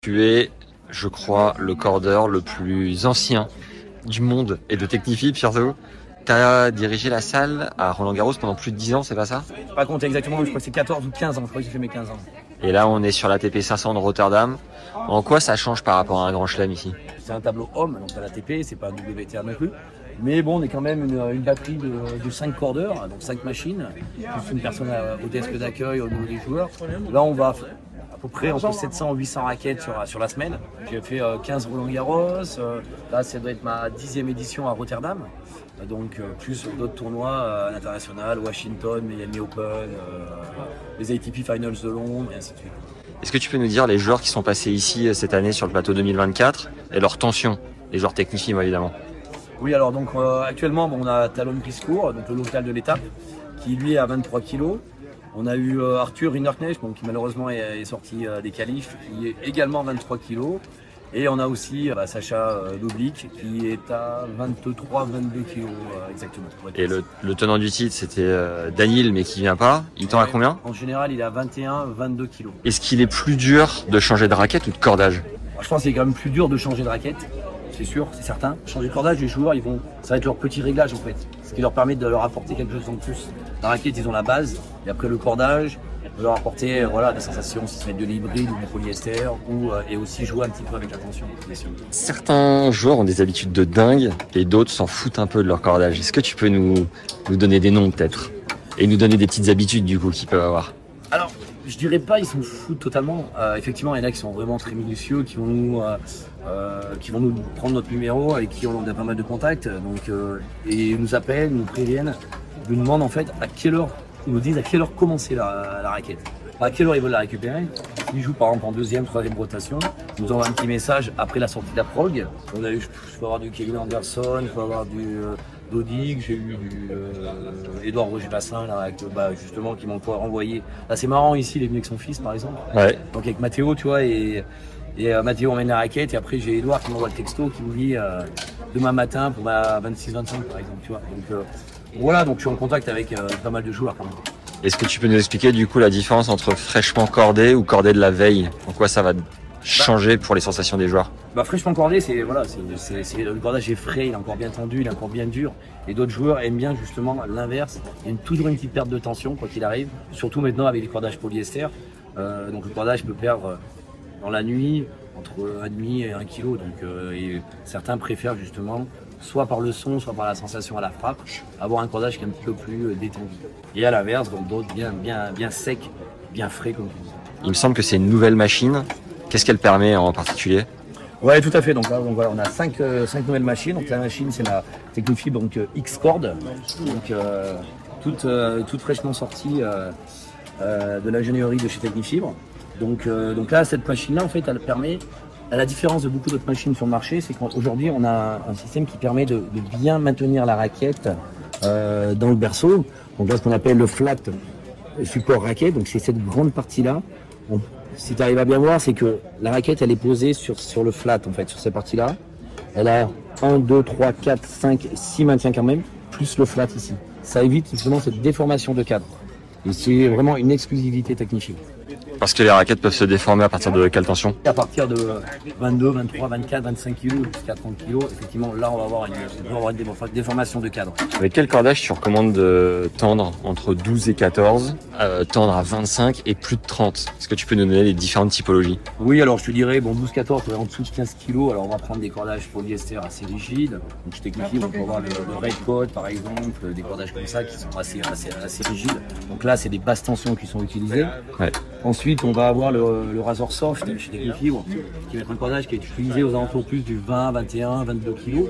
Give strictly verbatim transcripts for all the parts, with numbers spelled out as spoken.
Tu es, je crois, le cordeur le plus ancien du monde et de Technifib surtout. Tu as dirigé la salle à Roland-Garros pendant plus de dix ans, c'est pas ça? Je sais pas compter exactement, mais je crois que c'est quatorze ou quinze ans. Je crois que j'ai fait mes quinze ans. Et là, on est sur l'A T P cinq cents de Rotterdam. En quoi ça change par rapport à un grand chelem ici? C'est un tableau homme, donc à l'A T P, c'est pas un W T A non plus. Mais bon, on est quand même une, une batterie de, de cinq cordeurs, donc cinq machines, plus une personne au desk d'accueil au niveau des joueurs. Là, on va à peu près entre sept cents et huit cents raquettes sur, sur la semaine. J'ai fait euh, quinze Roland-Garros. Euh, là, ça doit être ma dixième édition à Rotterdam. Euh, donc, euh, plus d'autres tournois euh, à l'international, Washington, Miami Open, euh, les A T P Finals de Londres, et ainsi de suite. Est-ce que tu peux nous dire les joueurs qui sont passés ici cette année sur le plateau deux mille vingt-quatre et leur tension? Les joueurs Technifib, évidemment. Oui, alors donc euh, actuellement, bon, on a Talon Briscourt, donc le local de l'étape, qui lui est à vingt-trois kilos. On a eu euh, Arthur Rinderknecht, bon, qui malheureusement est, est sorti euh, des qualifs, qui est également vingt-trois kilos. Et on a aussi bah, Sacha euh, Lublik, qui est à vingt-trois vingt-deux kilos euh, exactement. Et le, le tenant du titre, c'était euh, Daniel, mais qui vient pas. Il tend à combien? En général, il est à vingt et un vingt-deux kilos. Est-ce qu'il est plus dur de changer de raquette ou de cordage? Alors, je pense qu'il est quand même plus dur de changer de raquette. C'est sûr, c'est certain. Changer de cordage, les joueurs, ils vont, ça va être leur petit réglage en fait, ce qui leur permet de leur apporter quelque chose en plus. La raquette, ils ont la base, et après le cordage, de leur apporter voilà, des sensations, si c'est de l'hybride ou du polyester, ou, euh, et aussi jouer un petit peu avec la tension, bien sûr. Certains joueurs ont des habitudes de dingue, et d'autres s'en foutent un peu de leur cordage. Est-ce que tu peux nous, nous donner des noms peut-être? Et nous donner des petites habitudes du coup qu'ils peuvent avoir? Alors, je dirais pas ils s'en foutent totalement. Euh, effectivement, il y en a qui sont vraiment très minutieux, qui vont nous, euh, euh, qui vont nous prendre notre numéro, avec qui on a pas mal de contacts, donc euh, et ils nous appellent, nous préviennent, ils nous demandent en fait à quelle heure, ils nous disent à quelle heure commencer la, la raquette, à quelle heure ils veulent la récupérer. S'ils jouent par exemple en deuxième, troisième rotation, ils nous envoient un petit message après la sortie de la prog. On a eu, je peux avoir du Kevin Anderson, je peux avoir du euh, Dodig, j'ai eu du euh, Edouard Roger Bassin là, avec, bah, justement qui m'ont renvoyé. Là c'est marrant ici, il est venu avec son fils par exemple. Ouais. Donc avec Mathéo, tu vois, et, et euh, Mathéo emmène la raquette et après j'ai Edouard qui m'envoie le texto qui me dit euh, demain matin pour ma vingt-six vingt-cinq par exemple, tu vois. Donc euh, voilà, donc je suis en contact avec euh, pas mal de joueurs quand même. Est-ce que tu peux nous expliquer du coup la différence entre fraîchement cordé ou cordé de la veille? En quoi ça va changer pour les sensations des joueurs? Bah fraîchement cordé, c'est voilà, c'est, c'est, le cordage est frais, il est encore bien tendu, il est encore bien dur. Et d'autres joueurs aiment bien justement l'inverse. Il y a une, toujours une petite perte de tension quoi qu'il arrive. Surtout maintenant avec les cordages polyester. Euh, donc le cordage peut perdre dans la nuit entre un demi et un kilo. Donc euh, et certains préfèrent justement, soit par le son, soit par la sensation à la frappe, avoir un cordage qui est un petit peu plus détendu. Et à l'inverse, donc d'autres bien bien bien sec, bien frais comme tu dis. Il me semble que c'est une nouvelle machine. Qu'est-ce qu'elle permet en particulier? Ouais, tout à fait. Donc là, donc voilà, on a cinq, euh, cinq nouvelles machines. Donc la machine, c'est la Technifib donc euh, X-Cord, donc euh, toute, euh, toute fraîchement sortie euh, euh, de l'ingénierie de chez Technifib. Donc, euh, donc là, cette machine-là, en fait, elle permet, à la différence de beaucoup d'autres machines sur le marché, c'est qu'aujourd'hui, on a un système qui permet de, de bien maintenir la raquette euh, dans le berceau. Donc là, ce qu'on appelle le flat support raquette. Donc c'est cette grande partie-là. On, Si tu arrives à bien voir, c'est que la raquette, elle est posée sur, sur le flat, en fait, sur cette partie-là. Elle a un, deux, trois, quatre, cinq, six maintiens quand même, plus le flat ici. Ça évite justement cette déformation de cadre. Et c'est vraiment une exclusivité Technifib. Parce que les raquettes peuvent se déformer à partir de quelle tension? À partir de vingt-deux, vingt-trois, vingt-quatre, vingt-cinq kilos jusqu'à trente kilos, effectivement, là, on va avoir une, on va avoir une déformation de cadre. Avec quel cordage tu recommandes de tendre entre douze et quatorze, euh, tendre à vingt-cinq et plus de trente? Est-ce que tu peux nous donner les différentes typologies? Oui, alors je te dirais, bon, douze quatorze, en dessous de quinze kilos, alors on va prendre des cordages polyester assez rigides. Donc je Technifib, on peut avoir le, le Red Coat par exemple, des cordages comme ça qui sont assez, assez, assez rigides. Donc là, c'est des basses tensions qui sont utilisées. Ouais. Ensuite, on va avoir le, le Razor Soft chez Technifib, qui va être un cordage qui est utilisé aux alentours plus du vingt, vingt et un, vingt-deux kilos.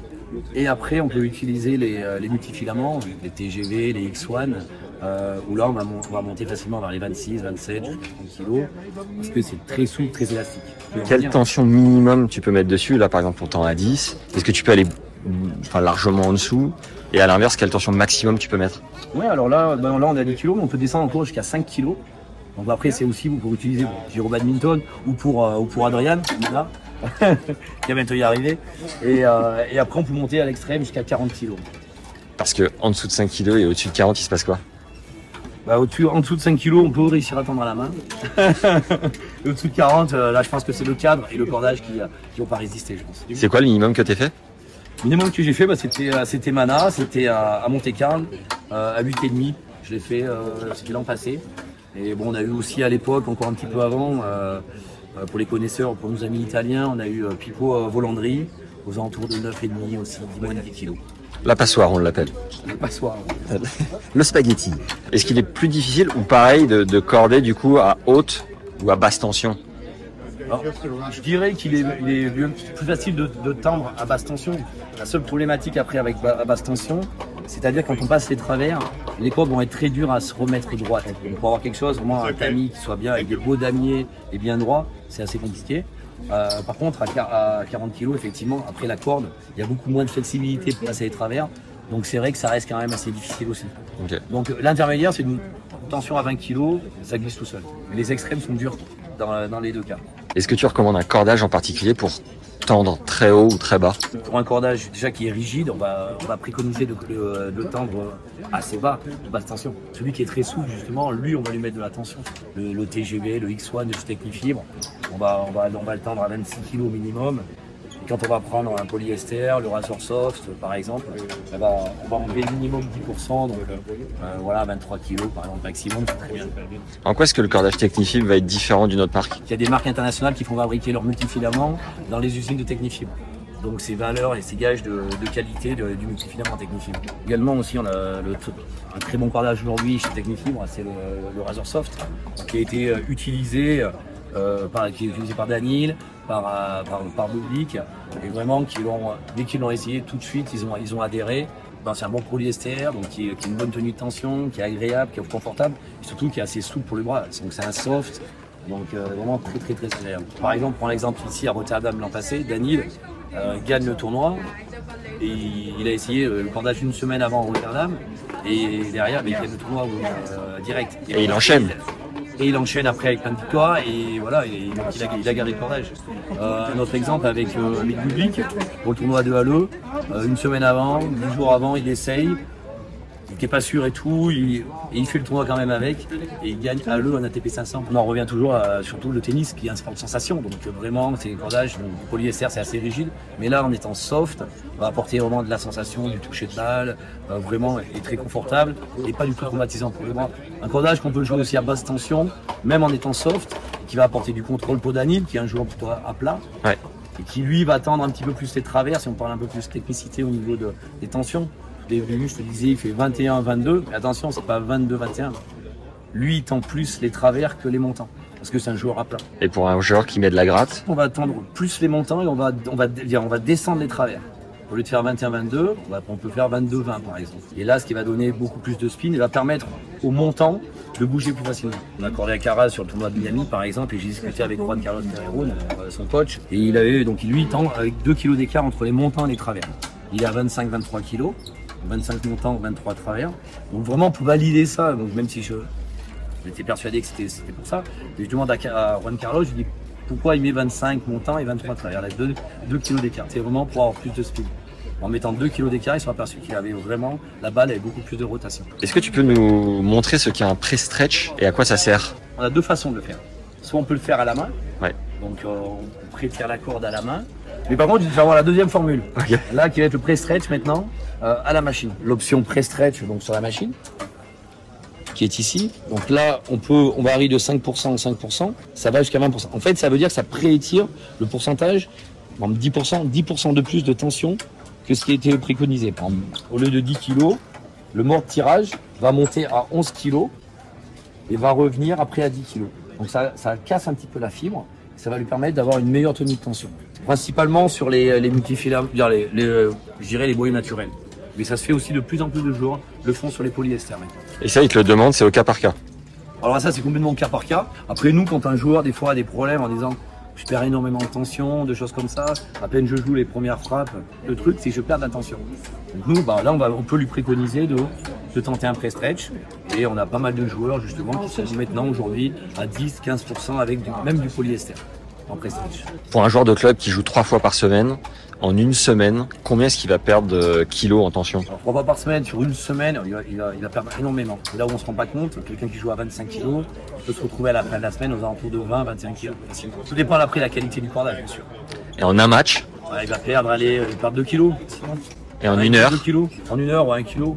Et après, on peut utiliser les, les multifilaments, les T G V, les X un, euh, où là, on va, on va monter facilement vers les vingt-six, vingt-sept, trente kilos, parce que c'est très souple, très élastique. Quelle tension minimum tu peux mettre dessus? Là, par exemple, on tend à dix. Est-ce que tu peux aller enfin, largement en dessous? Et à l'inverse, quelle tension maximum tu peux mettre? Ouais, alors là, ben là, on a dix kilos, mais on peut descendre encore jusqu'à cinq kilos. Donc après, c'est aussi vous pour utiliser pour au badminton ou pour, euh, ou pour Adrian, là, qui va bientôt y arriver. Et, euh, et après, on peut monter à l'extrême jusqu'à quarante kilos. Parce que en dessous de cinq kilos et au-dessus de quarante, il se passe quoi? Bah, au-dessus, en dessous de cinq kilos, on peut réussir à tendre à la main. Au-dessous de quarante, euh, là je pense que c'est le cadre et le cordage qui n'ont pas résisté, je pense. C'est quoi le minimum que tu as fait? Le minimum que j'ai fait, bah, c'était c'était Mana, c'était à, à Monte-Carlo, euh, à huit virgule cinq. Je l'ai fait, euh, c'était l'an passé. Et bon, on a eu aussi à l'époque, encore un petit peu avant, euh, pour les connaisseurs, pour nos amis italiens, on a eu euh, Pippo euh, Volandri, aux alentours de neuf virgule cinq aussi, dix moins de dix kilos. La passoire, on l'appelle. La passoire. Le spaghetti. Est-ce qu'il est plus difficile ou pareil de, de corder du coup à haute ou à basse tension? Alors, je dirais qu'il est, il est plus facile de, de tendre à basse tension. La seule problématique après avec à basse tension, c'est-à-dire quand on passe les travers, les cordes vont être très dures à se remettre droite. Donc pour avoir quelque chose, vraiment un tamis qui soit bien avec des beaux damiers et bien droit, c'est assez compliqué. Euh, par contre, à quarante kilos, effectivement, après la corde, il y a beaucoup moins de flexibilité pour passer les travers. Donc c'est vrai que ça reste quand même assez difficile aussi. Okay. Donc l'intermédiaire, c'est une tension à vingt kilos, ça glisse tout seul. Mais les extrêmes sont durs dans, dans les deux cas. Est-ce que tu recommandes un cordage en particulier pour tendre très haut ou très bas? Pour un cordage déjà qui est rigide, on va, on va préconiser de, de, de tendre assez bas, de basse tension. Celui qui est très souple, justement, lui, on va lui mettre de la tension. Le, le T G V, le X un, le Technifibre, on va, on, va, on va le tendre à vingt-six kilos minimum. Et quand on va prendre un polyester, le Razor Soft par exemple, on va, on va enlever minimum dix pour cent, donc euh, voilà, vingt-trois kilos par exemple maximum, c'est très bien. En quoi est-ce que le cordage Technifibre va être différent d'une autre marque? Il y a des marques internationales qui font fabriquer leurs multifilaments dans les usines de Technifibre. Donc ces valeurs et ces gages de, de qualité de, du multifilament Technifibre. Également aussi on a le, un très bon cordage aujourd'hui chez Technifibre, c'est le, le Razor Soft qui a été utilisé, euh, par, qui est utilisé par Danil, par, par, par Public, et vraiment qui l'ont, dès qu'ils l'ont essayé tout de suite ils ont, ils ont adhéré. Ben, c'est un bon polyester, donc qui, qui a une bonne tenue de tension, qui est agréable, qui est confortable, et surtout qui est assez souple pour les bras. Donc c'est un soft, donc euh, vraiment très très très agréable. Par exemple, prends l'exemple ici à Rotterdam l'an passé, Danil euh, gagne le tournoi, et il a essayé euh, le cordage une semaine avant Rotterdam, et derrière ben, il gagne le tournoi euh, direct. Et, et il enchaîne. Et il enchaîne après avec plein de victoires et voilà, et donc il, a, il a gardé le cordage. Euh, un autre exemple avec euh, le public pour le tournoi de Halle, euh, une semaine avant, dix jours avant, il essaye, il n'était pas sûr et tout, il, et il fait le tournoi quand même avec et il gagne Halle en A T P cinq cents. On en revient toujours à surtout le tennis qui est un sport de sensation, donc euh, vraiment c'est le cordage, donc, le polyester c'est assez rigide, mais là en étant soft, on va apporter vraiment de la sensation, du toucher de balle, euh, vraiment est très confortable et pas du tout traumatisant pour les bras. Un cordage qu'on peut jouer aussi à basse tension, même en étant soft, qui va apporter du contrôle pour Danil, qui est un joueur plutôt à plat, ouais. Et qui lui va tendre un petit peu plus les travers, si on parle un peu plus de technicité au niveau de, des tensions. Au début, je te disais, il fait vingt et un vingt-deux, mais attention, c'est pas vingt-deux vingt et un. Lui, il tend plus les travers que les montants, parce que c'est un joueur à plat. Et pour un joueur qui met de la gratte, on va tendre plus les montants et on va, on va, on va descendre les travers. Au lieu de faire vingt et un vingt-deux, on, va, on peut faire vingt-deux vingt par exemple. Et là, ce qui va donner beaucoup plus de spin et va permettre au montant de bouger plus facilement. On a accordé à Carras sur le tournoi de Miami par exemple, et j'ai discuté avec Juan Carlos Guerrero, son coach, et il avait donc lui il tend avec deux kilos d'écart entre les montants et les travers. Il est à vingt-cinq vingt-trois kilos, vingt-cinq montants, vingt-trois travers. Donc vraiment pour valider ça, donc même si je j'étais persuadé que c'était c'était pour ça, et je demande à, à Juan Carlos, je lui dis pourquoi il met vingt-cinq montants et vingt-trois travers, il a deux kilos d'écart. C'est vraiment pour avoir plus de spin. En mettant deux kilos d'écart, ils sont aperçus qu'il avait vraiment, la balle avait beaucoup plus de rotation. Est-ce que tu peux nous montrer ce qu'est un pré-stretch et à quoi ça sert? On a deux façons de le faire. Soit on peut le faire à la main, ouais. Donc euh, on prétire la corde à la main. Mais par contre, je vais avoir la deuxième formule. Okay. Là, qui va être le pré-stretch maintenant, euh, à la machine. L'option pré-stretch, donc sur la machine, qui est ici. Donc là, on peut, on varie de cinq pour cent en cinq pour cent, ça va jusqu'à vingt pour cent. En fait, ça veut dire que ça pré-étire le pourcentage, bon, dix pour cent, dix pour cent de plus de tension que ce qui a été préconisé. Par exemple, au lieu de dix kilos, le mort de tirage va monter à onze kilos et va revenir après à dix kilos. Donc ça, ça casse un petit peu la fibre, ça va lui permettre d'avoir une meilleure tenue de tension. Principalement sur les, les multifilaments, les, les, je dirais les boyaux naturels. Mais ça se fait aussi de plus en plus de joueurs le font sur les polyesters. Et ça, ils te le demandent, c'est au cas par cas? Alors ça, c'est complètement au cas par cas. Après, nous, quand un joueur, des fois, a des problèmes en disant je perds énormément de tension, de choses comme ça, à peine je joue les premières frappes, le truc, c'est que je perds de la tension. Donc nous, bah, là, on, va, on peut lui préconiser de, de tenter un pré-stretch. Et on a pas mal de joueurs, justement, qui sont maintenant, aujourd'hui, à dix à quinze pour cent avec du, même du polyester. en prestige. Pour un joueur de club qui joue trois fois par semaine, en une semaine, combien est-ce qu'il va perdre de kilos en tension? Alors, trois fois par semaine, sur une semaine, il va, il va, il va perdre énormément. Et là où on se rend pas compte, quelqu'un qui joue à vingt-cinq kilos peut se retrouver à la fin de la semaine aux alentours de vingt à vingt-cinq kilos. Tout dépend après de la qualité du cordage, bien sûr. Et en un match? Ouais, il va perdre, allez, il perd deux kilos. Et en ouais, une heure? deux kilos. En une heure ou un kilo.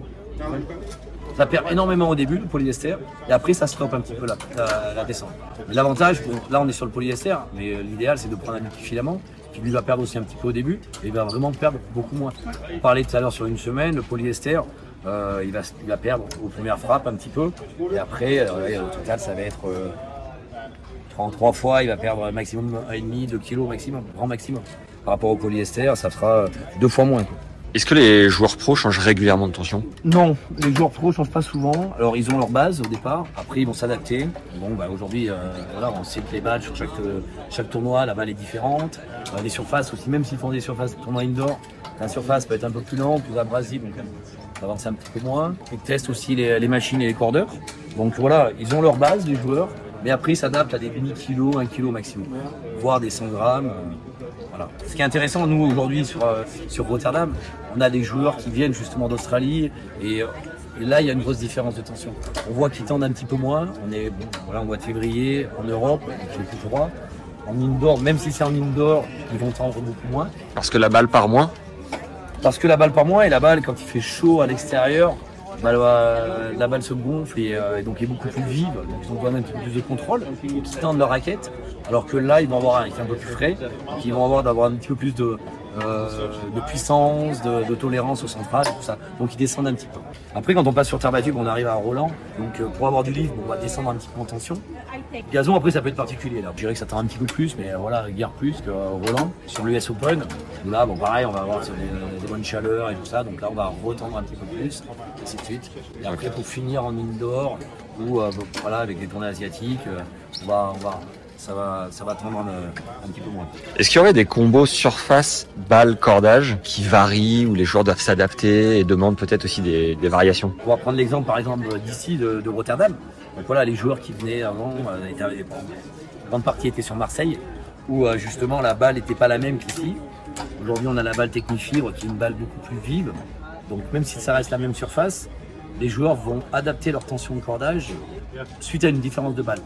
Ça perd énormément au début, le polyester, et après ça stoppe un petit peu la, la, la descente. Mais l'avantage, bon, là on est sur le polyester, mais l'idéal c'est de prendre un multifilament qui lui va perdre aussi un petit peu au début, et il va vraiment perdre beaucoup moins. On parlait tout à l'heure sur une semaine, le polyester, euh, il, va, il va perdre aux premières frappes un petit peu, et après, euh, au total ça va être euh, trente-trois fois, il va perdre maximum un virgule cinq, deux kilos maximum, grand maximum. Par rapport au polyester, ça sera deux fois moins. Quoi. Est-ce que les joueurs pros changent régulièrement de tension? Non, les joueurs pros changent pas souvent. Alors ils ont leur base au départ, après ils vont s'adapter. Bon bah aujourd'hui, euh, voilà, on sait que les balles sur chaque, euh, chaque tournoi, la balle est différente. Euh, les surfaces aussi, même s'ils font des surfaces tournoi indoor, la surface peut être un peu plus lente, plus abrasive, donc ça va avancer un petit peu moins. Ils testent aussi les, les machines et les cordeurs. Donc voilà, ils ont leur base, les joueurs, mais après ils s'adaptent à des demi-kilos, un kilo maximum, voire des cent grammes. Voilà. Ce qui est intéressant, nous aujourd'hui sur, euh, sur Rotterdam, on a des joueurs qui viennent justement d'Australie et, euh, et là il y a une grosse différence de tension. On voit qu'ils tendent un petit peu moins, on est bon, voilà, au mois de février en Europe, il fait plus froid. En indoor, même si c'est en indoor, ils vont tendre beaucoup moins. Parce que la balle part moins? Parce que la balle part moins et la balle quand il fait chaud à l'extérieur, bah, la, la balle se gonfle et, euh, et donc est beaucoup plus vive, donc ils ont besoin d'un petit peu plus de contrôle, ils tendent leur raquette, alors que là ils vont avoir un raquette un peu plus frais, donc ils vont avoir d'avoir un petit peu plus de, euh, de puissance, de, de tolérance au central, tout ça, donc ils descendent un petit peu. Après quand on passe sur terre battue, on arrive à Roland, donc euh, pour avoir du livre, on va descendre un petit peu en tension. Gazon après ça peut être particulier là, je dirais que ça tend un petit peu plus, mais euh, voilà, guère plus que euh, Roland. Sur l'U S Open, où là bon pareil on va avoir des, des bonnes chaleurs et tout ça, donc là on va retendre un petit peu plus, ainsi de suite. Et après pour finir en indoor, ou euh, bon, voilà avec les tournées asiatiques, euh, on va, on va, ça va, ça va tendre un, un petit peu moins. Est-ce qu'il y aurait des combos surface, balle, cordage qui varient, où les joueurs doivent s'adapter et demandent peut-être aussi des, des variations? On va prendre l'exemple par exemple d'ici de, de Rotterdam. Donc voilà, les joueurs qui venaient avant, euh, étaient, bon, la grande partie était sur Marseille, où euh, justement la balle n'était pas la même qu'ici. Aujourd'hui on a la balle Technifibre qui est une balle beaucoup plus vive. Donc même si ça reste la même surface, les joueurs vont adapter leur tension de cordage suite à une différence de balle.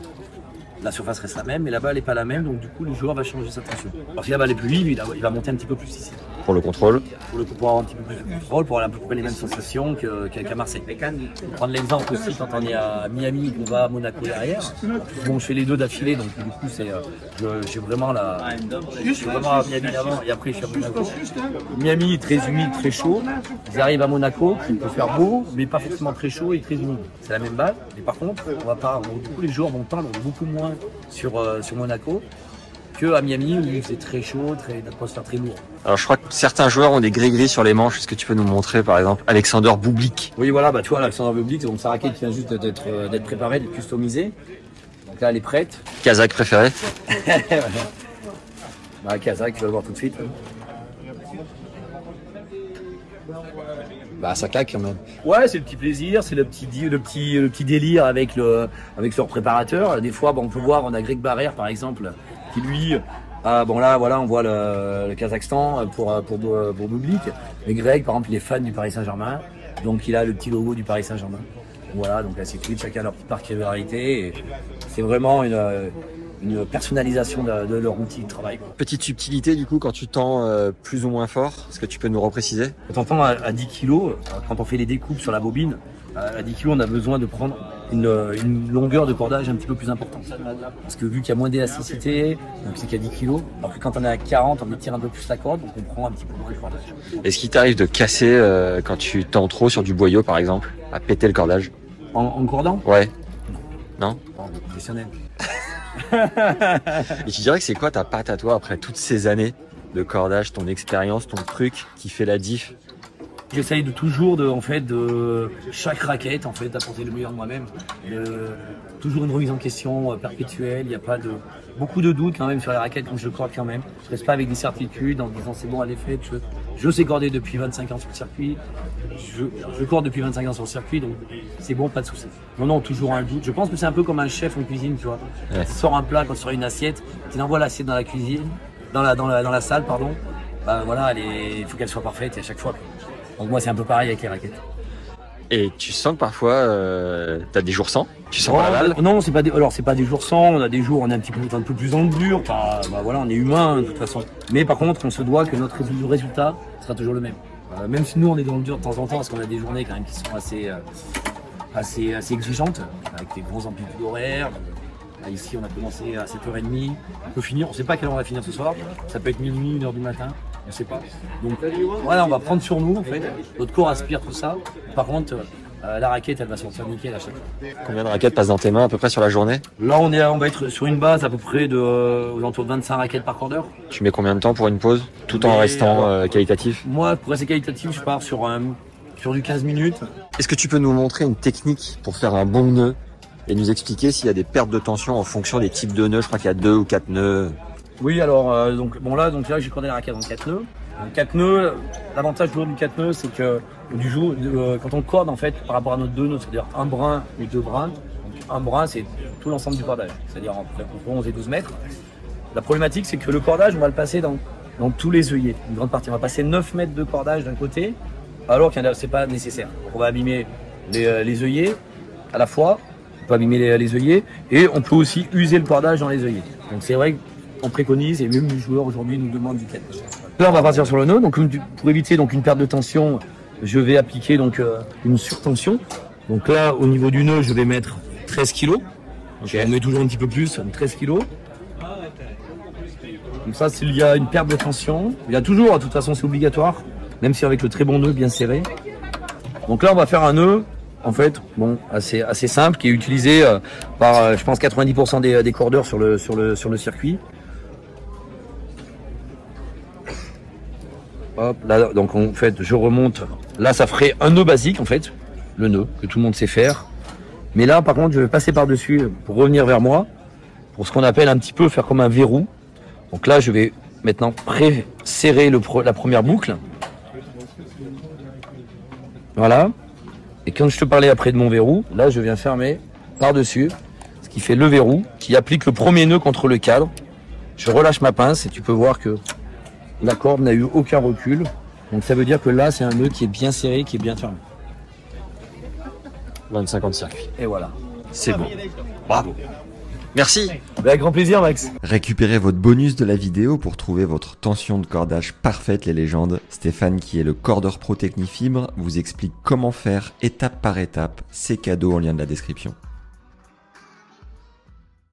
La surface reste la même, mais la balle n'est pas la même, donc du coup le joueur va changer sa tension. Alors si la balle est plus vive, il, a, il va monter un petit peu plus ici. Pour le contrôle? Pour, le, pour avoir un petit peu plus de contrôle, pour avoir à peu près les mêmes sensations que, qu'à Marseille. Pour prendre l'exemple aussi, quand on est à Miami, qu'on va à Monaco derrière, bon, je fais les deux d'affilée, donc du coup c'est, euh, j'ai vraiment la, je suis vraiment à Miami avant et après je suis à Monaco. Miami très humide, très chaud. Ils arrivent à Monaco, il peut faire beau, mais pas forcément très chaud et très humide. C'est la même balle, mais par contre, on va pas, donc, du coup les joueurs vont tendre beaucoup moins sur, euh, sur Monaco que à Miami où il faisait très chaud, très, l'atmosphère très lourde. Alors je crois que certains joueurs ont des gris-gris sur les manches. Est-ce que tu peux nous montrer par exemple Alexander Bublik? Oui voilà, bah tu vois Alexander Bublik, donc sa raquette vient juste d'être, euh, d'être préparée, d'être customisée. Donc là elle est prête. Kazakh préféré? Bah Kazakh, tu vas le voir tout de suite. Bah ça claque quand même. Ouais, c'est le petit plaisir, c'est le petit le petit le petit délire avec le avec leur préparateur. Des fois, bon, on peut voir, on a Greg Barrère par exemple, qui lui, ah bon là voilà, on voit le, le Kazakhstan pour pour pour Bublik. Mais Greg, par exemple, il est fan du Paris Saint-Germain, donc il a le petit logo du Paris Saint-Germain. Voilà, donc ainsi de suite, chacun leur petite particularité. Et c'est vraiment une une personnalisation de, de leur outil de travail. Petite subtilité du coup quand tu tends euh, plus ou moins fort, est-ce que tu peux nous repréciser? Quand on tend à, à dix kilos, quand on fait les découpes sur la bobine, à dix kilos on a besoin de prendre une, une longueur de cordage un petit peu plus importante. Parce que vu qu'il y a moins d'élasticité, donc c'est qu'à dix kilos, alors que quand on est à quarante, on étire un peu plus la corde, donc on prend un petit peu moins le cordage. Est-ce qu'il t'arrive de casser euh, quand tu tends trop sur du boyau par exemple, à péter le cordage? En, en cordant? Ouais. Non? Non, professionnel. Et tu dirais que c'est quoi ta patte à toi après toutes ces années de cordage, ton expérience, ton truc qui fait la diff? J'essaye de toujours, de, en fait, de chaque raquette, en fait, d'apporter le meilleur de moi-même. Euh, toujours une remise en question euh, perpétuelle. Il n'y a pas de beaucoup de doutes quand même sur la raquette quand je corde quand même. Je reste pas avec des certitudes en disant c'est bon, elle est faite. Je, je sais corder depuis vingt-cinq ans sur le circuit. Je, je corde depuis vingt-cinq ans sur le circuit, donc c'est bon, pas de souci. Non, non, toujours un doute. Je pense que c'est un peu comme un chef en cuisine, tu vois. Ouais. Tu sors un plat, quand tu sors une assiette, tu envoies l'assiette dans la cuisine, dans la, dans la, dans la salle, pardon. Bah voilà, il faut qu'elle soit parfaite et à chaque fois. Donc moi c'est un peu pareil avec les raquettes. Et tu sens que parfois euh, t'as des jours sans, tu sens oh, pas la balle. Non, c'est pas des, alors c'est pas des jours sans, on a des jours on est un petit peu un peu plus dans le dur, enfin, bah voilà, on est humain de toute façon. Mais par contre, on se doit que notre résultat sera toujours le même. Euh, même si nous on est dans le dur de temps en temps parce qu'on a des journées quand même qui sont assez euh, assez assez exigeantes avec des grosses amplitudes horaires. Là, ici on a commencé à sept heures trente, on peut finir, on sait pas à quelle heure on va finir ce soir, ça peut être minuit, une heure du matin. Je sais pas. Donc voilà, on va prendre sur nous en fait. Notre corps aspire tout ça. Par contre, euh, la raquette, elle va sortir nickel à chaque fois. Combien de raquettes passent dans tes mains à peu près sur la journée? Là, on est, on va être sur une base à peu près de euh, aux alentours de vingt-cinq raquettes par quart d'heure. Tu mets combien de temps pour une pause, tout en Mais, restant euh, qualitatif? Moi, pour rester qualitatif, je pars sur un, sur du quinze minutes. Est-ce que tu peux nous montrer une technique pour faire un bon nœud et nous expliquer s'il y a des pertes de tension en fonction des types de nœuds? Je crois qu'il y a deux ou quatre nœuds. Oui, alors euh, donc bon là, donc là j'ai cordé la raquette en quatre nœuds. Donc quatre nœuds, l'avantage du quatre nœuds, c'est que du jour, euh, quand on corde en fait par rapport à nos deux nœuds, c'est-à-dire un brin ou deux brins, donc un brin c'est tout l'ensemble du cordage, c'est-à-dire entre onze et douze mètres. La problématique c'est que le cordage, on va le passer dans, dans tous les œillets, une grande partie. On va passer neuf mètres de cordage d'un côté, alors que c'est pas nécessaire. Donc on va abîmer les, les œillets à la fois, on peut abîmer les, les œillets, et on peut aussi user le cordage dans les œillets. Donc c'est vrai que on préconise et même les joueurs aujourd'hui nous demandent du quatre nœuds. Là on va partir sur le nœud, donc pour éviter donc une perte de tension, je vais appliquer donc euh, une surtension. Donc là au niveau du nœud je vais mettre treize kilos. Okay. On met toujours un petit peu plus, treize kilos. Comme ça s'il y a une perte de tension, il y a toujours, de toute façon c'est obligatoire, même si avec le très bon nœud bien serré. Donc là on va faire un nœud en fait bon assez assez simple qui est utilisé euh, par euh, je pense quatre-vingt-dix pour cent des, des cordeurs sur le sur le sur le circuit. Hop, là, donc en fait, je remonte. Là, ça ferait un nœud basique, en fait, le nœud que tout le monde sait faire. Mais là, par contre, je vais passer par-dessus pour revenir vers moi, pour ce qu'on appelle un petit peu faire comme un verrou. Donc là, je vais maintenant pré-serrer le pro, la première boucle. Voilà. Et quand je te parlais après de mon verrou, là, je viens fermer par-dessus, ce qui fait le verrou, qui applique le premier nœud contre le cadre. Je relâche ma pince et tu peux voir que la corde n'a eu aucun recul, donc ça veut dire que là c'est un nœud qui est bien serré, qui est bien fermé. vingt-cinq ans de circuit. Et voilà. C'est bon. Bravo. Merci. Avec grand plaisir Max. Récupérez votre bonus de la vidéo pour trouver votre tension de cordage parfaite les légendes. Stéphane qui est le cordeur pro Technifibre vous explique comment faire étape par étape. C'est cadeau en lien de la description.